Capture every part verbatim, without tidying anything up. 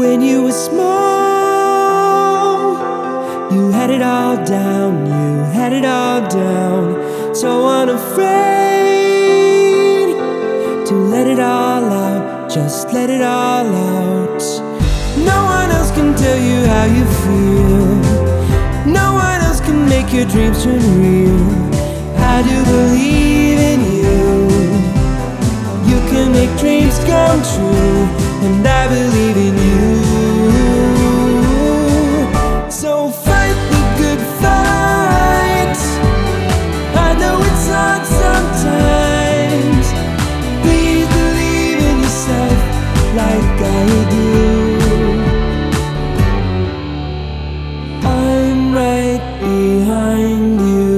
When you were small, you had it all down, you had it all down. So unafraid to let it all out, just let it all out. No one else can tell you how you feel, no one else can make your dreams turn real. I do believe in you, you can make dreams come true, and I believe in you. So fight the good fight, I know it's hard sometimes. Please believe in yourself like I do. I'm right behind you.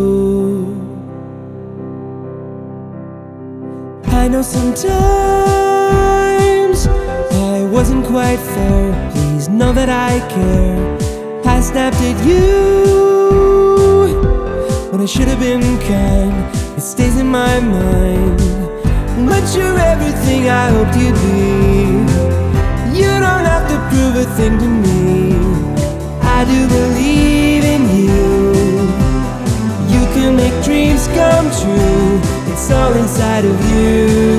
I know sometimes I wasn't quite fair, please know that I care. I snapped at you when I should have been kind, it stays in my mind. But you're everything I hoped you'd be, you don't have to prove a thing to me. I do believe in you, you can make dreams come true, it's all inside of you.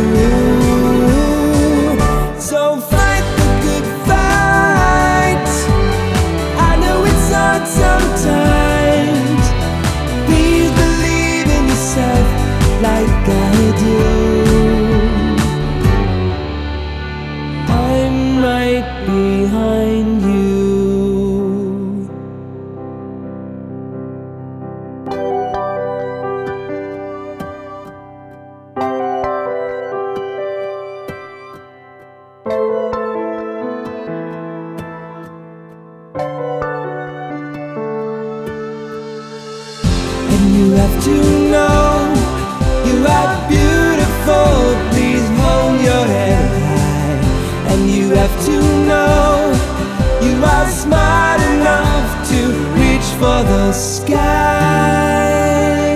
So fight the good fight, I know it's hard sometimes. Please believe in yourself like I do. I'm right behind you. And you have to know you are beautiful, please hold your head high. And you have to know you are smart enough to reach for the sky.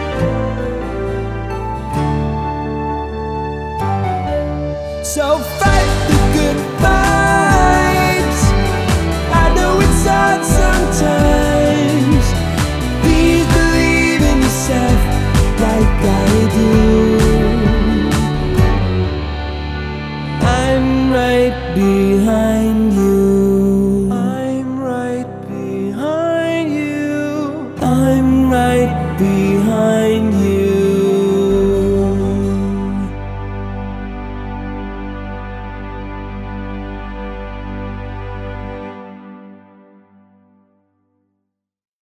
So fight the good fight, I know it's hard sometimes. Please believe in yourself like I do. I'm right behind you, I'm right behind you, I'm right behind you.